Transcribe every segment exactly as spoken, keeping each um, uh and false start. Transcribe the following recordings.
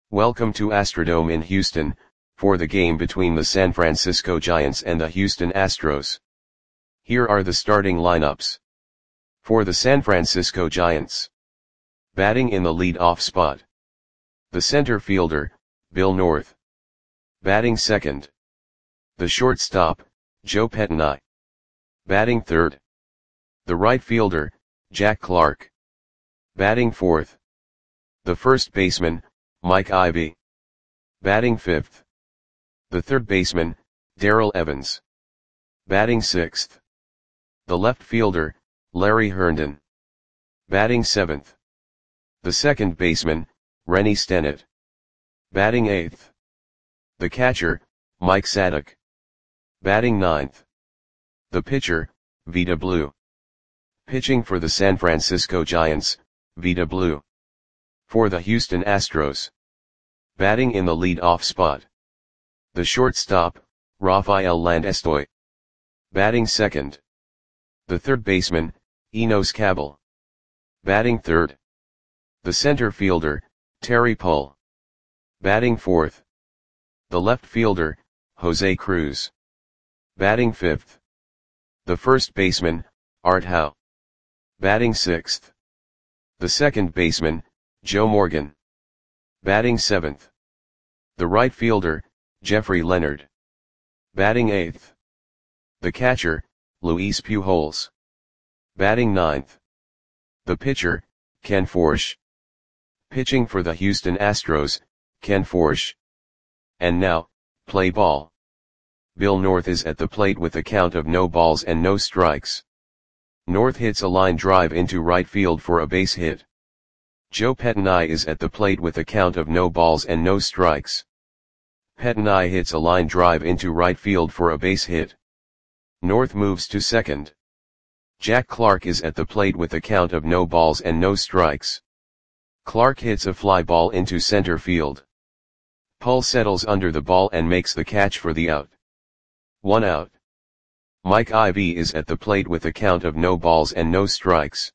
Welcome to Astrodome in Houston, for the game between the San Francisco Giants and the Houston Astros. Here are the starting lineups. For the San Francisco Giants. Batting in the lead-off spot. The center fielder, Bill North. Batting second. The shortstop, Joe Pettenay. Batting third. The right fielder, Jack Clark. Batting fourth. The first baseman, Mike Ivy. Batting fifth. The third baseman, Darrell Evans. Batting sixth. The left fielder, Larry Herndon. Batting seventh. The second baseman, Rennie Stennett. Batting eighth. The catcher, Mike Sadek. Batting ninth. The pitcher, Vida Blue. Pitching for the San Francisco Giants, Vida Blue. For the Houston Astros. Batting in the lead-off spot. The shortstop, Rafael Landestoy. Batting second. The third baseman, Enos Cabell. Batting third. The center fielder, Terry Pull. Batting fourth. The left fielder, Jose Cruz. Batting fifth. The first baseman, Art Howe. Batting sixth. The second baseman, Joe Morgan. Batting seventh. The right fielder, Jeffrey Leonard. Batting eighth. The catcher, Luis Pujols. Batting ninth. The pitcher, Ken Forsch. Pitching for the Houston Astros, Ken Forsch. And now, play ball. Bill North is at the plate with a count of no balls and no strikes. North hits a line drive into right field for a base hit. Joe Pettenay is at the plate with a count of no balls and no strikes. Pettenay hits a line drive into right field for a base hit. North moves to second. Jack Clark is at the plate with a count of no balls and no strikes. Clark hits a fly ball into center field. Pull settles under the ball and makes the catch for the out. One out. Mike Ivy is at the plate with a count of no balls and no strikes.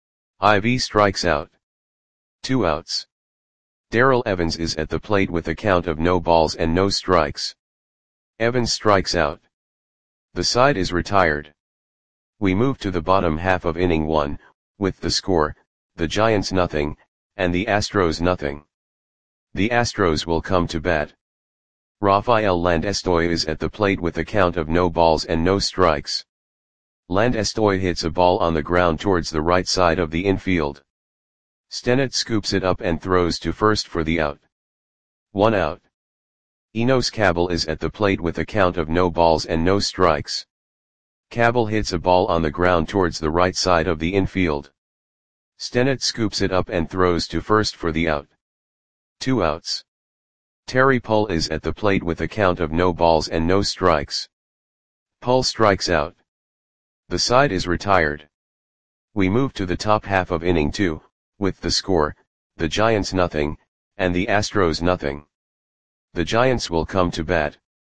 Ivy strikes out. Two outs. Darrell Evans is at the plate with a count of no balls and no strikes. Evans strikes out. The side is retired. We move to the bottom half of inning one, with the score, the Giants nothing, and the Astros nothing. The Astros will come to bat. Rafael Landestoy is at the plate with a count of no balls and no strikes. Landestoy hits a ball on the ground towards the right side of the infield. Stennett scoops it up and throws to first for the out. One out. Enos Cabell is at the plate with a count of no balls and no strikes. Cabell hits a ball on the ground towards the right side of the infield. Stennett scoops it up and throws to first for the out. Two outs. Terry Pull is at the plate with a count of no balls and no strikes. Pull strikes out. The side is retired. We move to the top half of inning two, with the score, the Giants nothing, and the Astros nothing. The Giants will come to bat.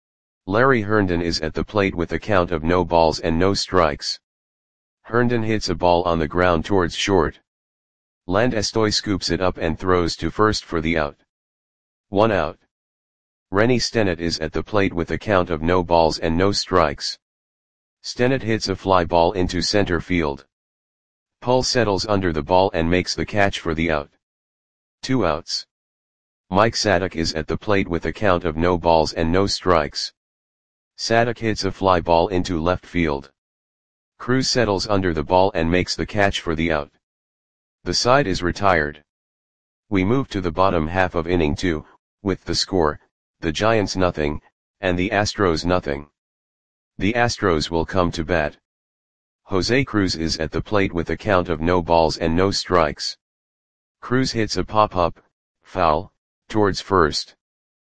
Larry Herndon is at the plate with a count of no balls and no strikes. Herndon hits a ball on the ground towards short. Landestoy scoops it up and throws to first for the out. One out. Rennie Stennett is at the plate with a count of no balls and no strikes. Stennett hits a fly ball into center field. Pull settles under the ball and makes the catch for the out. Two outs. Mike Sadek is at the plate with a count of no balls and no strikes. Sadek hits a fly ball into left field. Cruz settles under the ball and makes the catch for the out. The side is retired. We move to the bottom half of inning two, with the score, the Giants nothing, and the Astros nothing. The Astros will come to bat. Jose Cruz is at the plate with a count of no balls and no strikes. Cruz hits a pop-up, foul, towards first.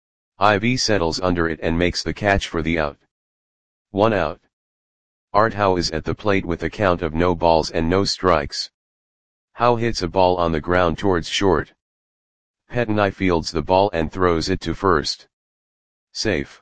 Ivy settles under it and makes the catch for the out. One out. Art Howe is at the plate with a count of no balls and no strikes. Howe hits a ball on the ground towards short. Pettenay fields the ball and throws it to first. Safe.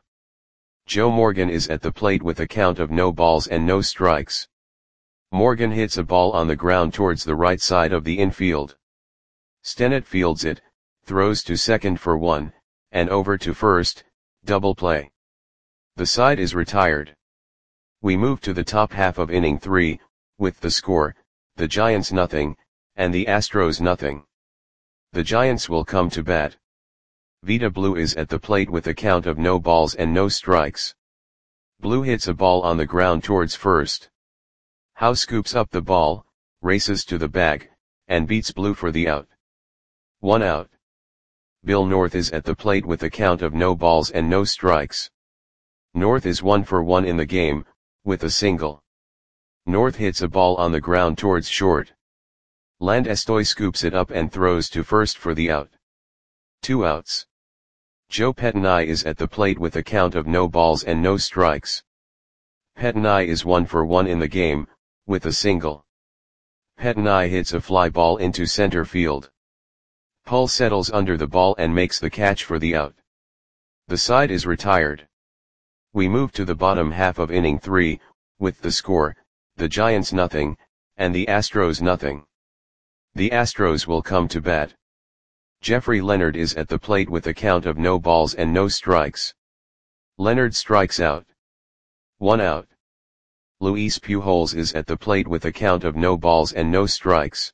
Joe Morgan is at the plate with a count of no balls and no strikes. Morgan hits a ball on the ground towards the right side of the infield. Stennett fields it, throws to second for one, and over to first, double play. The side is retired. We move to the top half of inning three, with the score, the Giants nothing, and the Astros nothing. The Giants will come to bat. Vida Blue is at the plate with a count of no balls and no strikes. Blue hits a ball on the ground towards first. Howe scoops up the ball, races to the bag, and beats Blue for the out. One out. Bill North is at the plate with a count of no balls and no strikes. North is one for one in the game, with a single. North hits a ball on the ground towards short. Landestoy scoops it up and throws to first for the out. Two outs. Joe Pettinai is at the plate with a count of no balls and no strikes. Pettinai is one for one in the game, with a single. Pettinai hits a fly ball into center field. Pull settles under the ball and makes the catch for the out. The side is retired. We move to the bottom half of inning three, with the score, the Giants nothing, and the Astros nothing. The Astros will come to bat. Jeffrey Leonard is at the plate with a count of no balls and no strikes. Leonard strikes out. One out. Luis Pujols is at the plate with a count of no balls and no strikes.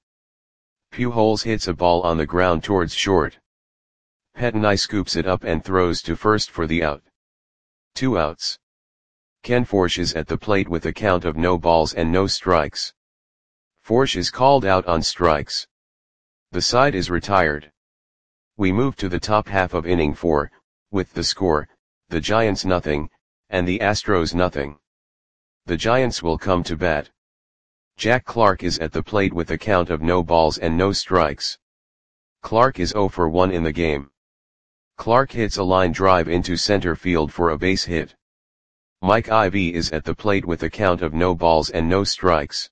Pujols hits a ball on the ground towards short. Pettinai scoops it up and throws to first for the out. Two outs. Ken Forsch is at the plate with a count of no balls and no strikes. Forsch is called out on strikes. The side is retired. We move to the top half of inning four, with the score, the Giants nothing, and the Astros nothing. The Giants will come to bat. Jack Clark is at the plate with a count of no balls and no strikes. Clark is zero for one in the game. Clark hits a line drive into center field for a base hit. Mike Ivy is at the plate with a count of no balls and no strikes.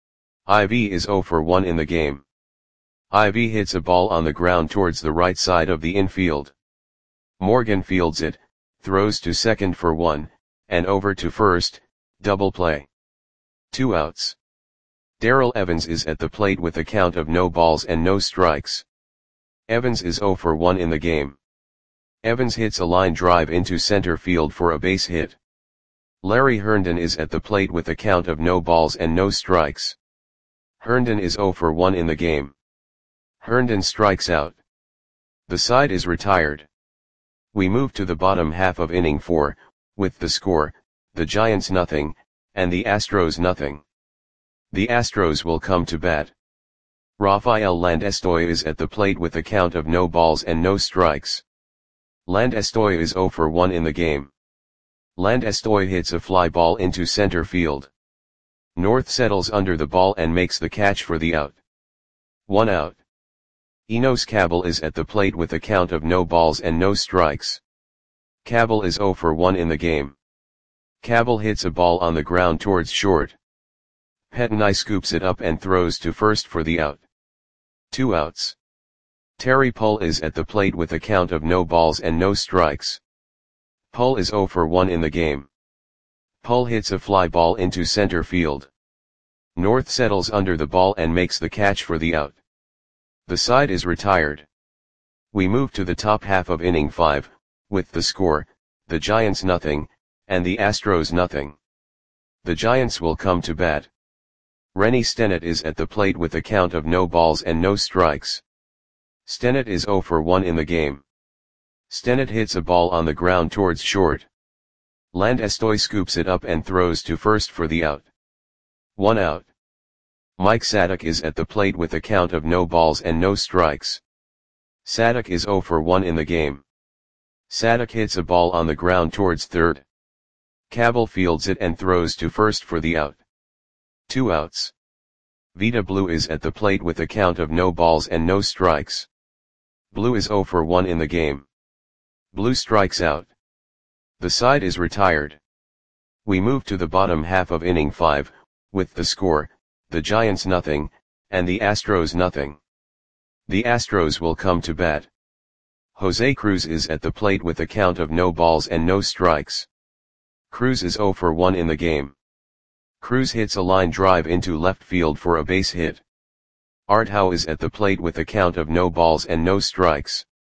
Ivy is zero for one in the game. Ivy hits a ball on the ground towards the right side of the infield. Morgan fields it, throws to second for one, and over to first, double play. Two outs. Darrell Evans is at the plate with a count of no balls and no strikes. Evans is zero for one in the game. Evans hits a line drive into center field for a base hit. Larry Herndon is at the plate with a count of no balls and no strikes. Herndon is zero for one in the game. Herndon strikes out. The side is retired. We move to the bottom half of inning four, with the score, the Giants nothing, and the Astros nothing. The Astros will come to bat. Rafael Landestoy is at the plate with a count of no balls and no strikes. Landestoy is zero for one in the game. Landestoy hits a fly ball into center field. North settles under the ball and makes the catch for the out. One out. Enos Cabell is at the plate with a count of no balls and no strikes. Cabell is zero for one in the game. Cabell hits a ball on the ground towards short. Pettinai scoops it up and throws to first for the out. Two outs. Terry Pull is at the plate with a count of no balls and no strikes. Pull is zero for one in the game. Pull hits a fly ball into center field. North settles under the ball and makes the catch for the out. The side is retired. We move to the top half of inning five, with the score, the Giants nothing, and the Astros nothing. The Giants will come to bat. Rennie Stennett is at the plate with a count of no balls and no strikes. Stennett is zero for one in the game. Stennett hits a ball on the ground towards short. Landestoy scoops it up and throws to first for the out. One out. Mike Sadek is at the plate with a count of no balls and no strikes. Sadek is zero for one in the game. Sadek hits a ball on the ground towards third. Cabell fields it and throws to first for the out. Two outs. Vida Blue is at the plate with a count of no balls and no strikes. Blue is zero for one in the game. Blue strikes out. The side is retired. We move to the bottom half of inning five, with the score, the Giants nothing, and the Astros nothing. The Astros will come to bat. Jose Cruz is at the plate with a count of no balls and no strikes. Cruz is zero for one in the game. Cruz hits a line drive into left field for a base hit. Art Howe is at the plate with a count of no balls and no strikes.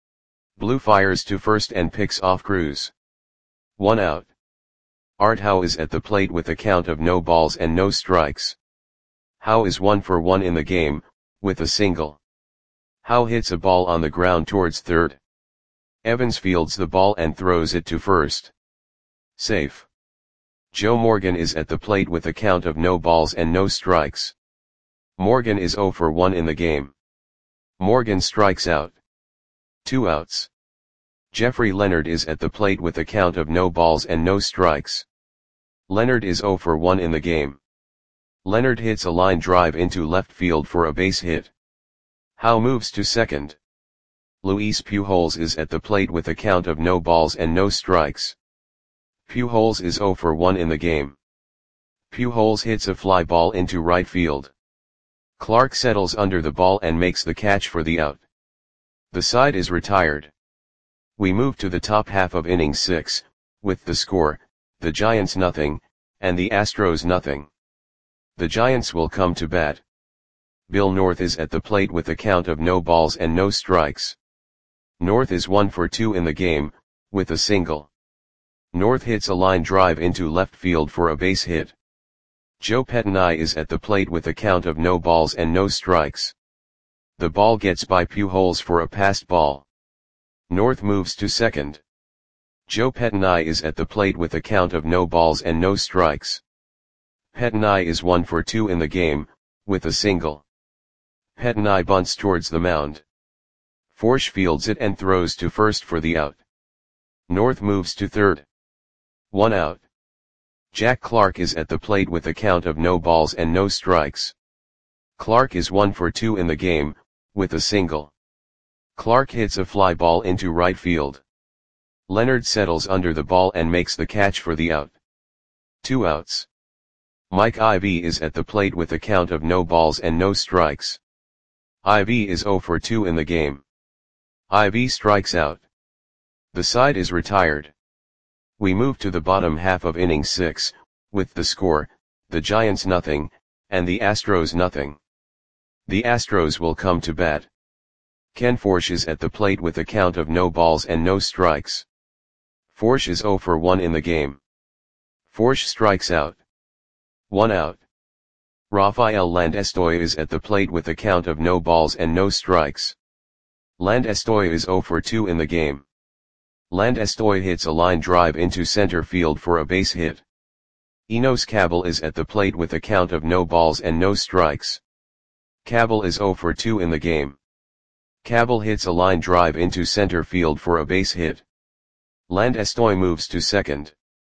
Blue fires to first and picks off Cruz. One out. Art Howe is at the plate with a count of no balls and no strikes. Howe is one for one in the game, with a single. Howe hits a ball on the ground towards third. Evans fields the ball and throws it to first. Safe. Joe Morgan is at the plate with a count of no balls and no strikes. Morgan is zero for one in the game. Morgan strikes out. Two outs. Jeffrey Leonard is at the plate with a count of no balls and no strikes. Leonard is zero for one in the game. Leonard hits a line drive into left field for a base hit. Howe moves to second. Luis Pujols is at the plate with a count of no balls and no strikes. Pujols is zero for one in the game. Pujols hits a fly ball into right field. Clark settles under the ball and makes the catch for the out. The side is retired. We move to the top half of inning six, with the score, the Giants nothing, and the Astros nothing. The Giants will come to bat. Bill North is at the plate with a count of no balls and no strikes. North is one for two in the game, with a single. North hits a line drive into left field for a base hit. Joe Pettinai is at the plate with a count of no balls and no strikes. The ball gets by Pujols for a passed ball. North moves to second. Joe Pettinai is at the plate with a count of no balls and no strikes. Pettinai is one for two in the game, with a single. Pettinai bunts towards the mound. Forsch fields it and throws to first for the out. North moves to third. One out. Jack Clark is at the plate with a count of no balls and no strikes. Clark is one for two in the game, with a single. Clark hits a fly ball into right field. Leonard settles under the ball and makes the catch for the out. Two outs. Mike Ivy is at the plate with a count of no balls and no strikes. Ivy is zero for two in the game. Ivy strikes out. The side is retired. We move to the bottom half of inning six, with the score, the Giants nothing, and the Astros nothing. The Astros will come to bat. Ken Forsch is at the plate with a count of no balls and no strikes. Forsch is zero for one in the game. Forsch strikes out. One out. Rafael Landestoy is at the plate with a count of no balls and no strikes. Landestoy is zero for two in the game. Landestoy hits a line drive into center field for a base hit. Enos Cabell is at the plate with a count of no balls and no strikes. Cabell is zero for two in the game. Cabell hits a line drive into center field for a base hit. Landestoy moves to second.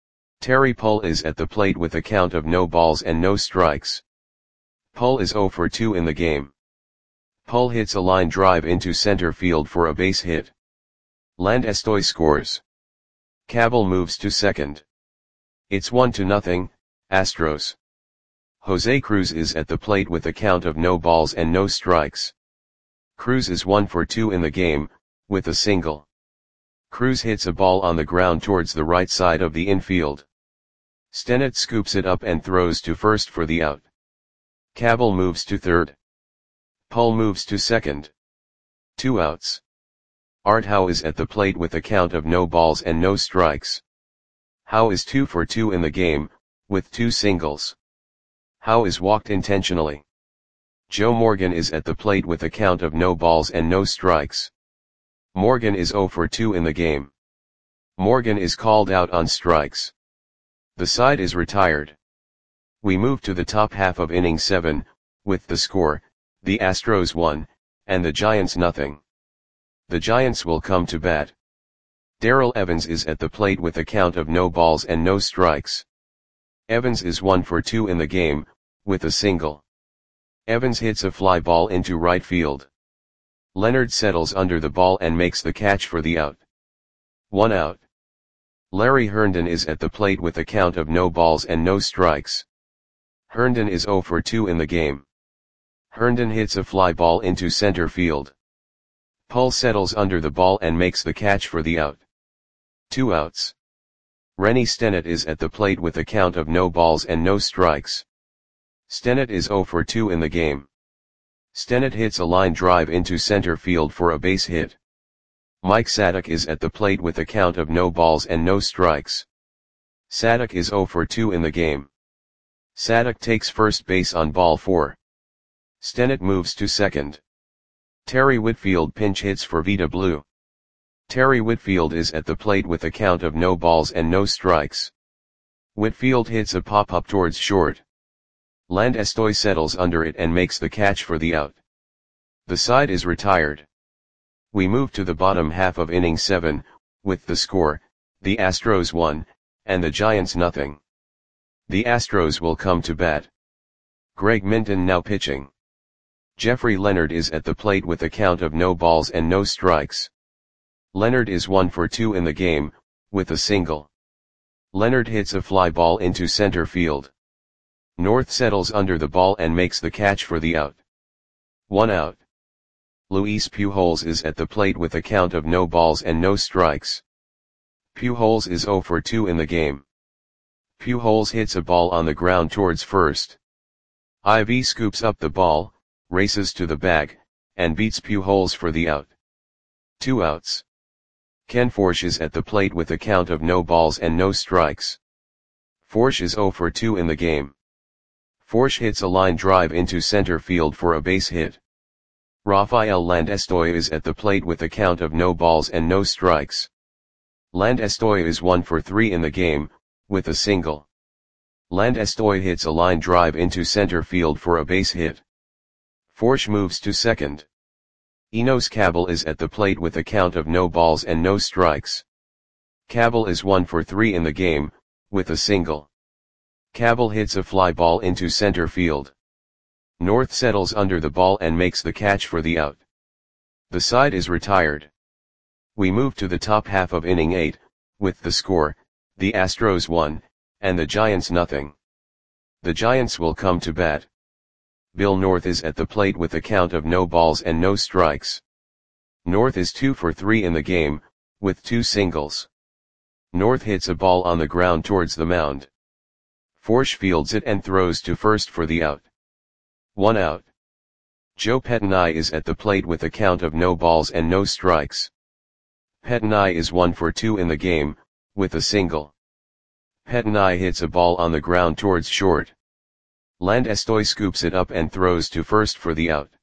Terry Pull is at the plate with a count of no balls and no strikes. Pull is zero for two in the game. Pull hits a line drive into center field for a base hit. Landestoy scores. Cabell moves to second. It's one to nothing, Astros. Jose Cruz is at the plate with a count of no balls and no strikes. Cruz is one for two in the game, with a single. Cruz hits a ball on the ground towards the right side of the infield. Stennett scoops it up and throws to first for the out. Cabell moves to third. Pull moves to second. Two outs. Art Howe is at the plate with a count of no balls and no strikes. Howe is two for two in the game, with two singles. Howe is walked intentionally. Joe Morgan is at the plate with a count of no balls and no strikes. Morgan is zero for two in the game. Morgan is called out on strikes. The side is retired. We move to the top half of inning seven, with the score, the Astros one, and the Giants nothing. The Giants will come to bat. Darrell Evans is at the plate with a count of no balls and no strikes. Evans is one for two in the game, with a single. Evans hits a fly ball into right field. Leonard settles under the ball and makes the catch for the out. One out. Larry Herndon is at the plate with a count of no balls and no strikes. Herndon is zero for two in the game. Herndon hits a fly ball into center field. Pull settles under the ball and makes the catch for the out. Two outs. Rennie Stennett is at the plate with a count of no balls and no strikes. Stennett is zero for two in the game. Stennett hits a line drive into center field for a base hit. Mike Sadek is at the plate with a count of no balls and no strikes. Sadek is zero for two in the game. Sadek takes first base on ball four. Stennett moves to second. Terry Whitfield pinch hits for Vita Blue. Terry Whitfield is at the plate with a count of no balls and no strikes. Whitfield hits a pop-up towards short. Landestoy settles under it and makes the catch for the out. The side is retired. We move to the bottom half of inning seven, with the score, the Astros one, and the Giants nothing. The Astros will come to bat. Greg Minton now pitching. Jeffrey Leonard is at the plate with a count of no balls and no strikes. Leonard is one for two in the game, with a single. Leonard hits a fly ball into center field. North settles under the ball and makes the catch for the out. One out. Luis Pujols is at the plate with a count of no balls and no strikes. Pujols is zero for two in the game. Pujols hits a ball on the ground towards first. Ivy scoops up the ball, races to the bag, and beats Pujols for the out. Two outs. Ken Forsch is at the plate with a count of no balls and no strikes. Forsch is zero for two in the game. Forsch hits a line drive into center field for a base hit. Rafael Landestoy is at the plate with a count of no balls and no strikes. Landestoy is one for three in the game, with a single. Landestoy hits a line drive into center field for a base hit. Forsch moves to second. Enos Cabell is at the plate with a count of no balls and no strikes. Cabell is one for three in the game, with a single. Cabell hits a fly ball into center field. North settles under the ball and makes the catch for the out. The side is retired. We move to the top half of inning eight, with the score, the Astros one, and the Giants nothing. The Giants will come to bat. Bill North is at the plate with a count of no balls and no strikes. North is two for three in the game, with two singles. North hits a ball on the ground towards the mound. Forsch fields it and throws to first for the out. One out. Joe Pettinai is at the plate with a count of no balls and no strikes. Pettinai is one for two in the game, with a single. Pettinai hits a ball on the ground towards short. Landestoy scoops it up and throws to first for the out.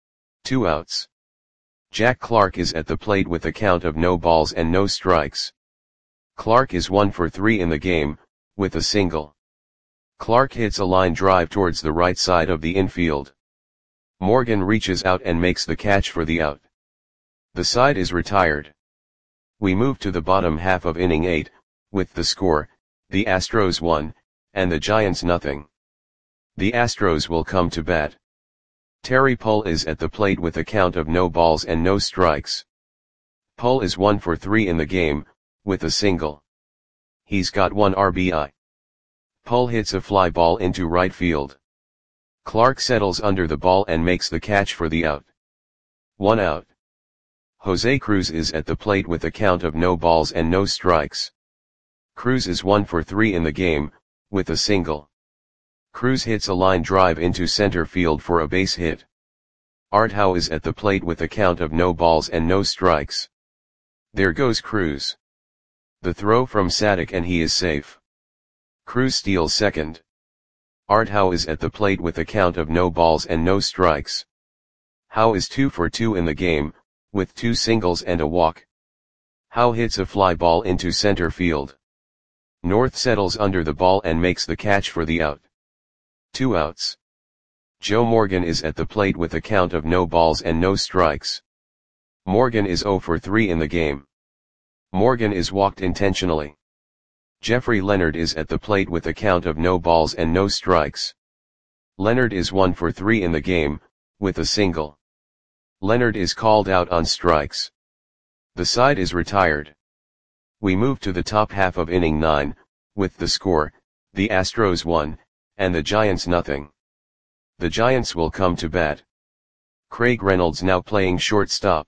Two outs. Jack Clark is at the plate with a count of no balls and no strikes. Clark is one for three in the game, with a single. Clark hits a line drive towards the right side of the infield. Morgan reaches out and makes the catch for the out. The side is retired. We move to the bottom half of inning eight, with the score, the Astros one, and the Giants nothing. The Astros will come to bat. Terry Pull is at the plate with a count of no balls and no strikes. Pull is one for three in the game, with a single. He's got one R B I. Pull hits a fly ball into right field. Clark settles under the ball and makes the catch for the out. One out. Jose Cruz is at the plate with a count of no balls and no strikes. Cruz is one for three in the game, with a single. Cruz hits a line drive into center field for a base hit. Art Howe is at the plate with a count of no balls and no strikes. There goes Cruz. The throw from Sadek and he is safe. Cruz steals second. Art Howe is at the plate with a count of no balls and no strikes. Howe is two for two in the game, with two singles and a walk. Howe hits a fly ball into center field. North settles under the ball and makes the catch for the out. Two outs. Joe Morgan is at the plate with a count of no balls and no strikes. Morgan is zero for three in the game. Morgan is walked intentionally. Jeffrey Leonard is at the plate with a count of no balls and no strikes. Leonard is one for three in the game, with a single. Leonard is called out on strikes. The side is retired. We move to the top half of inning nine, with the score, the Astros one, and the Giants nothing. The Giants will come to bat. Craig Reynolds now playing shortstop.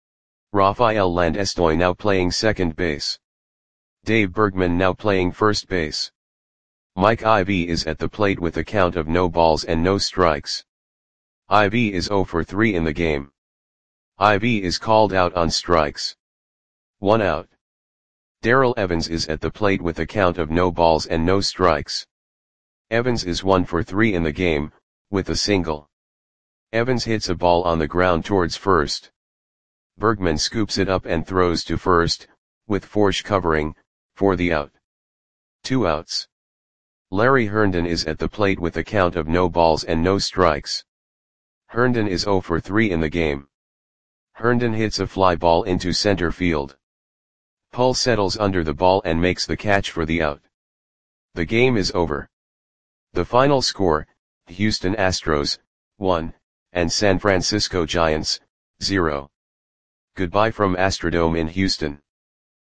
Rafael Landestoy now playing second base. Dave Bergman now playing first base. Mike Ivy is at the plate with a count of no balls and no strikes. Ivy is zero for three in the game. Ivy is called out on strikes. One out. Darrell Evans is at the plate with a count of no balls and no strikes. Evans is one for three in the game, with a single. Evans hits a ball on the ground towards first. Bergman scoops it up and throws to first, with Forsch covering, for the out. Two outs. Larry Herndon is at the plate with a count of no balls and no strikes. Herndon is zero for three in the game. Herndon hits a fly ball into center field. Pull settles under the ball and makes the catch for the out. The game is over. The final score, Houston Astros, one, and San Francisco Giants, zero. Goodbye from Astrodome in Houston.